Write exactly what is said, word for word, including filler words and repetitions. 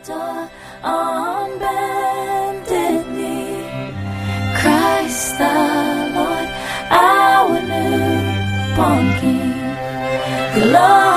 adore on bended knee. Christ the Lord, our newborn King. Glory